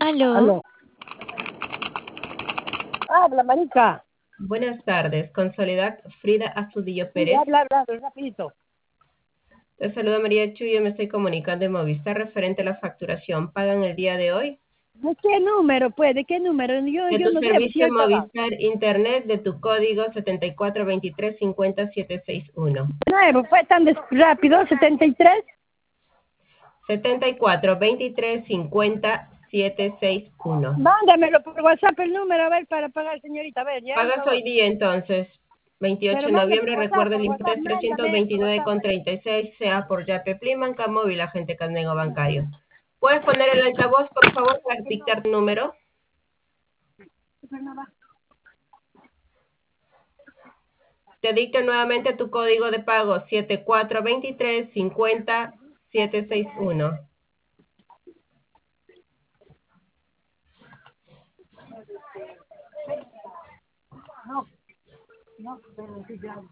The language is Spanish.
Aló, Aló. Habla, marica. Buenas tardes, con Soledad Frida Astudillo Sí, Pérez. habla, rapidito. Te saluda María Chuyo, me estoy comunicando de Movistar referente a la facturación. ¿Pagan el día de hoy? ¿De qué número, pues? ¿De qué número? De Yo tu no sé, pues, si servicio hoy pagan. Movistar Internet de tu código 742350-761. Nuevo, fue tan rápido, 73. 742350-761. Mándamelo por WhatsApp el número, a ver, para pagar, señorita. A ver, ya, por Pagas hoy favor. día entonces, 28 Pero de mándame noviembre, por WhatsApp, recuerda el IMPES mándame por WhatsApp. 329,36, sea por Yape Plimanca, móvil, agente Cannego Bancario. ¿Puedes poner el altavoz, por favor, para dictar tu número? Te dicto nuevamente tu código de pago, 742350-761. No, pero sí, ya.